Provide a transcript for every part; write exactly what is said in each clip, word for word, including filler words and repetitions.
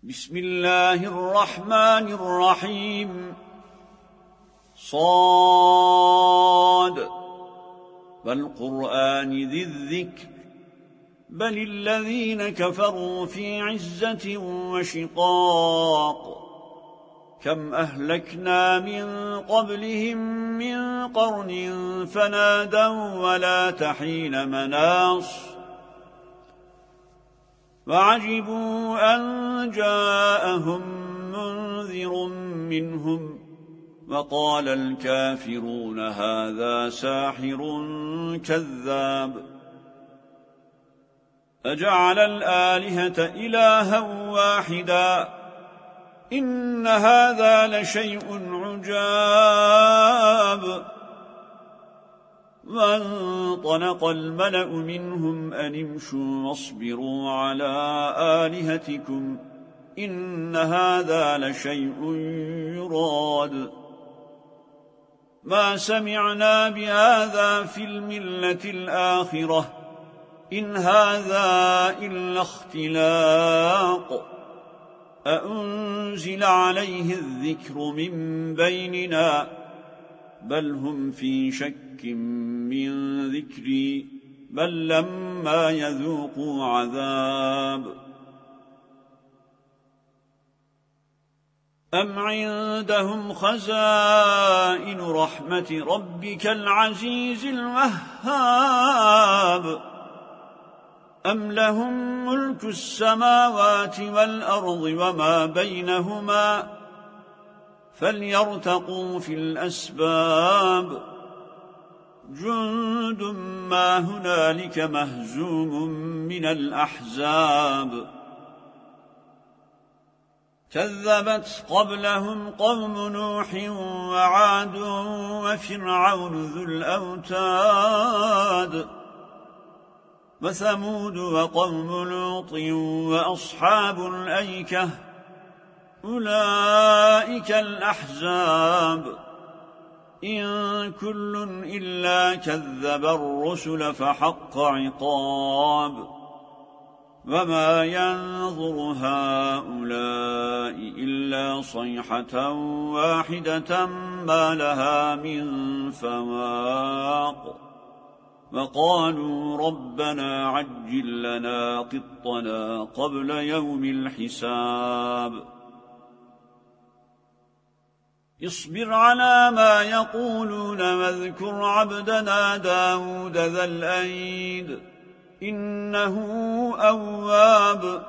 بسم الله الرحمن الرحيم صاد والقرآن ذي الذكر بل الذين كفروا في عزة وشقاق كم أهلكنا من قبلهم من قرن فنادوا ولا تحين مناص وعجبوا أن جاءهم منذر منهم وقال الكافرون هذا ساحر كذاب أجعل الآلهة إلها واحدا إن هذا لشيء عجاب وانطلق الملأ منهم أن امشوا واصبروا على آلهتكم إن هذا لشيء يراد ما سمعنا بهذا في الملة الآخرة إن هذا إلا اختلاق أأنزل عليه الذكر من بيننا بل هم في شك من ذكري بل لما يذوقوا عذاب أم عندهم خزائن رحمة ربك العزيز الوهاب أم لهم ملك السماوات والأرض وما بينهما فليرتقوا في الأسباب جند ما هنالك مهزوم من الأحزاب كذبت قبلهم قوم نوح وعاد وفرعون ذو الأوتاد وثمود وقوم لوط وأصحاب الأيكة أولئك الأحزاب إن كل إلا كذب الرسل فحق عقاب وما ينظر هؤلاء إلا صيحة واحدة ما لها من فواق وقالوا ربنا عجل لنا قطنا قبل يوم الحساب اصبر على ما يقولون واذكر عبدنا داود ذا الأيد إنه أواب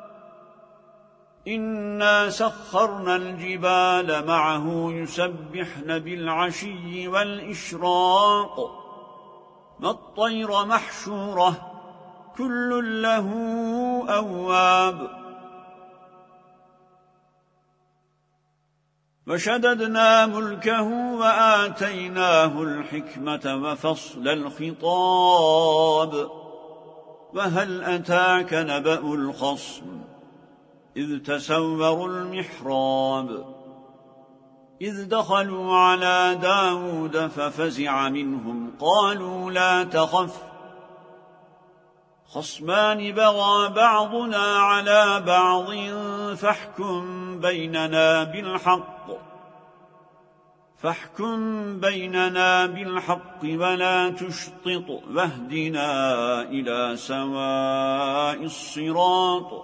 إنا سخرنا الجبال معه يسبحن بالعشي والإشراق والطير محشورة كل له أواب وشددنا ملكه وآتيناه الحكمة وفصل الخطاب وهل أتاك نبأ الخصم إذ تسوروا المحراب إذ دخلوا على داود ففزع منهم قالوا لا تخف خصمان بغى بعضنا على بعض فاحكم بيننا بالحق فاحكم بيننا بالحق ولا تشطط واهدنا إلى سواء الصراط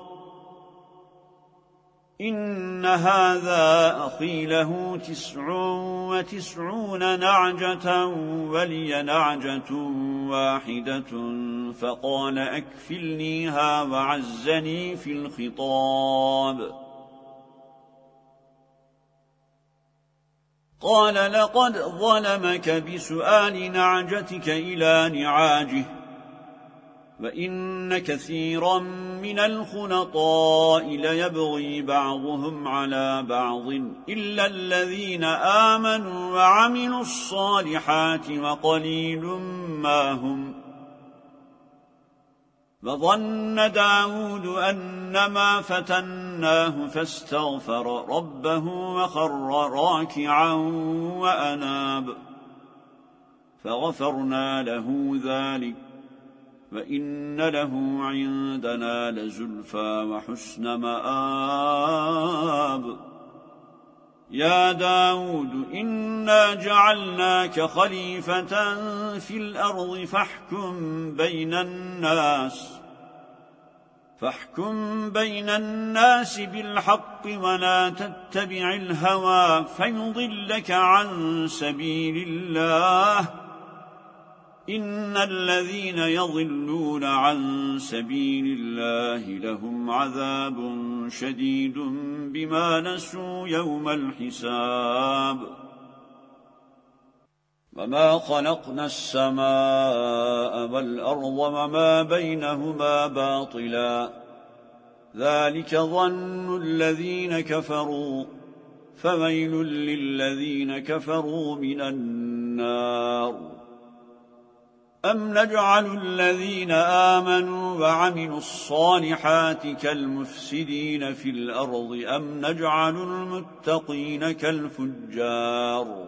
إن هذا أخي له تسع وتسعون نعجة ولي نعجة واحدة فقال أكفلنيها وعزني في الخطاب قال لقد ظلمك بسؤال نعجتك إلى نعاجه وإن كثيرا من الخنطاء ليبغي بعضهم على بعض إلا الذين آمنوا وعملوا الصالحات وقليل ما هم وظن داود أنما فتناه فاستغفر ربه وخر راكعا وأناب فغفرنا له ذلك وإن له عندنا لزلفى وحسن مآب يا داود إنا جعلناك خليفة في الأرض فاحكم بين الناس فاحكم بين الناس بالحق ولا تتبع الهوى فيضلك عن سبيل الله إن الذين يضلون عن سبيل الله لهم عذاب شديد بما نسوا يوم الحساب وما خلقنا السماء والأرض وما بينهما باطلا ذلك ظن الذين كفروا فويل للذين كفروا من النار أم نجعل الذين آمنوا وعملوا الصالحات كالمفسدين في الأرض أم نجعل المتقين كالفجار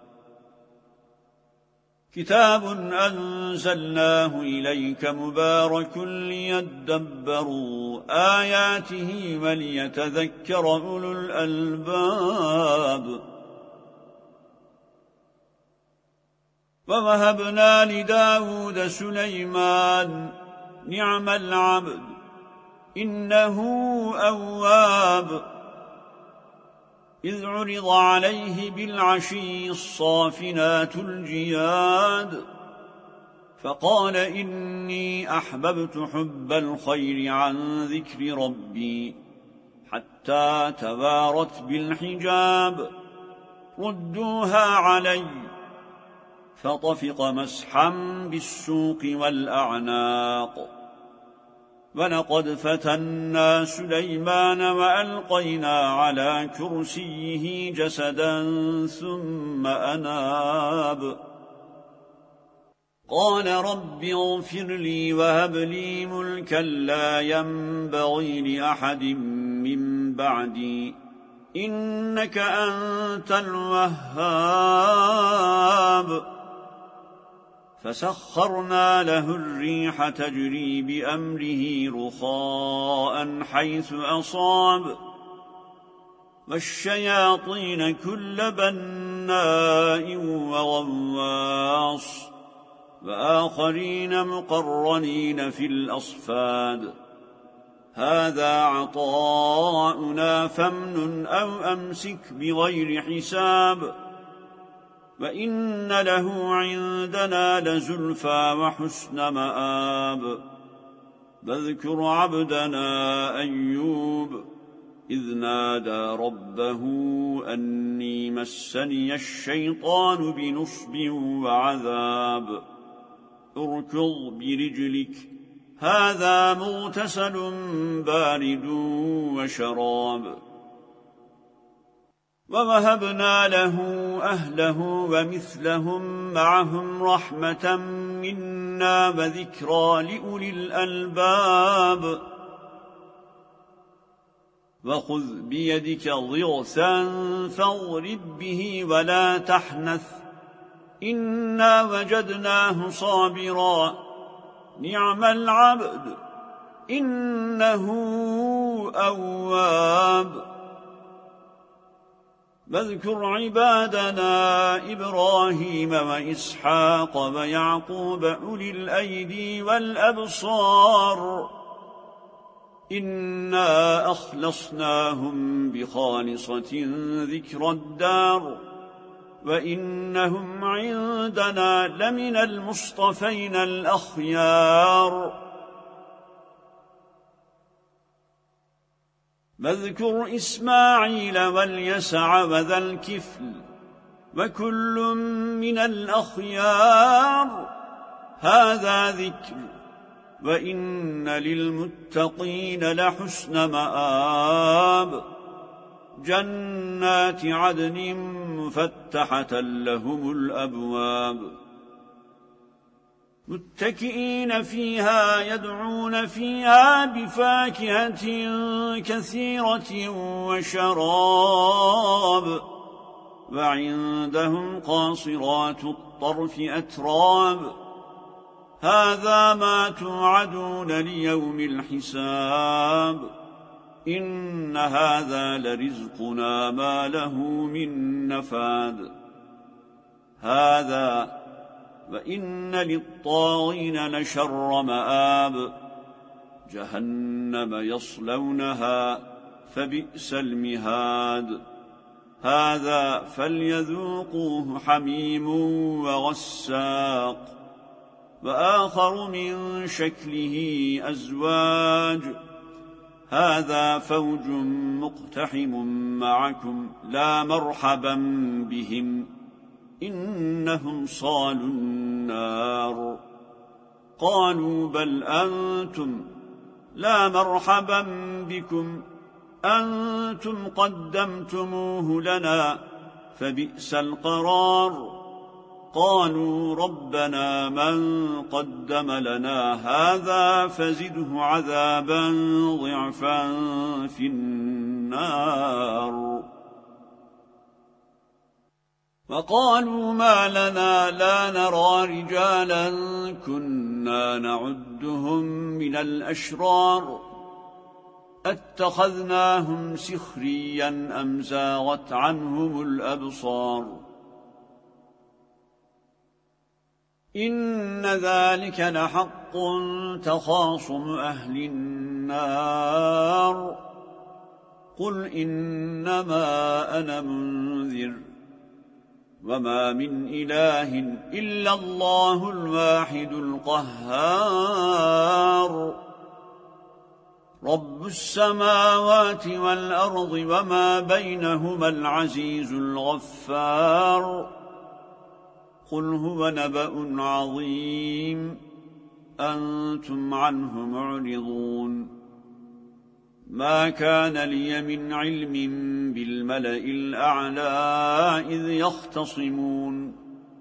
كتاب أنزلناه إليك مبارك ليدبروا آياته وليتذكر أولو الألباب ووهبنا لداود سليمان نعم العبد إنه أواب إذ عرض عليه بالعشي الصافنات الجياد فقال إني أحببت حب الخير عن ذكر ربي حتى توارت بالحجاب ردوها علي فطفق مسحا بالسوق والأعناق ولقد فتنا سليمان وألقينا على كرسيه جسدا ثم أناب قال رب اغفر لي وهب لي ملكا لا ينبغي لأحد من بعدي إنك أنت الوهاب فسخرنا له الريح تجري بأمره رخاء حيث أصاب والشياطين كل بناء وغواص وآخرين مقرنين في الأصفاد هذا عطاؤنا فامنن أو أمسك بغير حساب وإن له عندنا لزلفى وحسن مآب واذكر عبدنا أيوب إذ نادى ربه أني مسني الشيطان بنصب وعذاب اركض برجلك هذا مغتسل بارد وشراب ووهبنا له أهله ومثلهم معهم رحمة منا وذكرى لأولي الألباب وخذ بيدك ضغثا فاضرب به ولا تحنث إنا وجدناه صابرا نعم العبد إنه أواب واذكر عبادنا إبراهيم وإسحاق ويعقوب أولي الأيدي والأبصار إنا أخلصناهم بخالصة ذكر الدار وإنهم عندنا لمن المصطفين الأخيار واذكر إسماعيل واليسع وذا الكفل وكل من الأخيار هذا ذكر وإن للمتقين لحسن مآب جنات عدن مفتحة لهم الأبواب متكئين فيها يدعون فيها بفاكهة كثيرة وشراب وعندهم قاصرات الطرف أتراب هذا ما توعدون ليوم الحساب إن هذا لرزقنا ما له من نفاد هذا وإن للطاغين لشر مآب جهنم يصلونها فبئس المهاد هذا فليذوقوه حميم وغساق وآخر من شكله أزواج هذا فوج مقتحم معكم لا مرحبا بهم إنهم صالوا النار قالوا بل أنتم لا مرحبا بكم أنتم قدمتموه لنا فبئس القرار قالوا ربنا من قدم لنا هذا فزده عذابا ضعفا في النار وقالوا ما لنا لا نرى رجالا كنا نعدهم من الأشرار اتخذناهم سخريا أم زاغت عنهم الأبصار إن ذلك لحق تخاصم أهل النار قل إنما أنا منذر وما من إله إلا الله الواحد القهار رب السماوات والأرض وما بينهما العزيز الغفار قل هو نبأ عظيم أنتم عنه معرضون ما كان لي من علم بالملأ الأعلى إذ يختصمون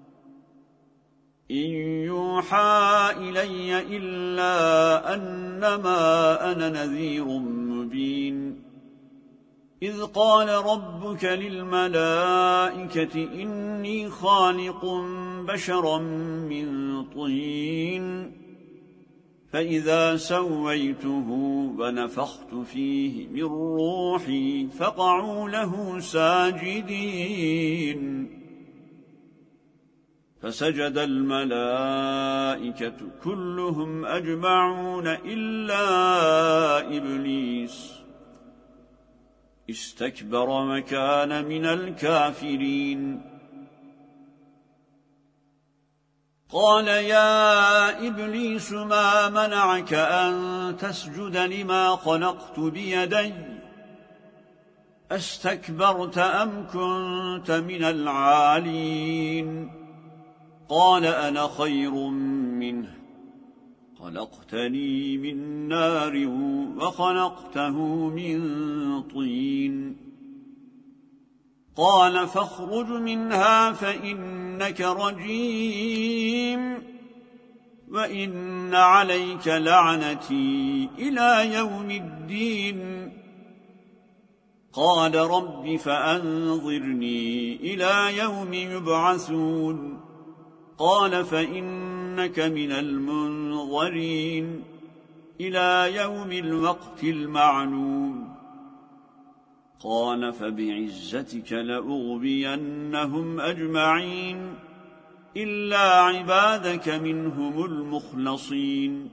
إن يوحى إلي إلا أنما أنا نذير مبين إذ قال ربك للملائكة إني خالق بشرا من طين فإذا سويته ونفخت فيه من روحي فقعوا له ساجدين فسجد الملائكة كلهم أجمعون إلا إبليس استكبر وكان من الكافرين قال يا إبليس ما منعك أن تسجد لما خلقت بيدي أستكبرت أم كنت من العالين قال أنا خير منه خلقتني من نار وخلقته من طين قال فاخرج منها فإنك رجيم وإن عليك لعنتي إلى يوم الدين قال رب فأنظرني إلى يوم يبعثون قال فإنك من المنظرين إلى يوم الوقت المعلوم قال فبعزتك لأغوينهم أجمعين إلا عبادك منهم المخلصين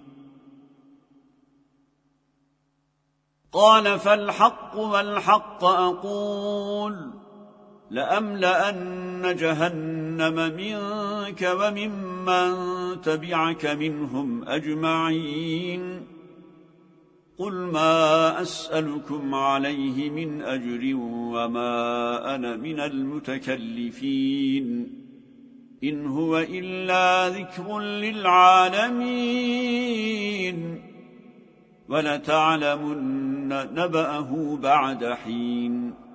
قال فالحق والحق أقول لأملأن جهنم منك وممن تبعك منهم أجمعين قل ما أسألكم عليه من أجر وما أنا من المتكلفين إن هو إلا ذكر للعالمين ولتعلمن نبأه بعد حين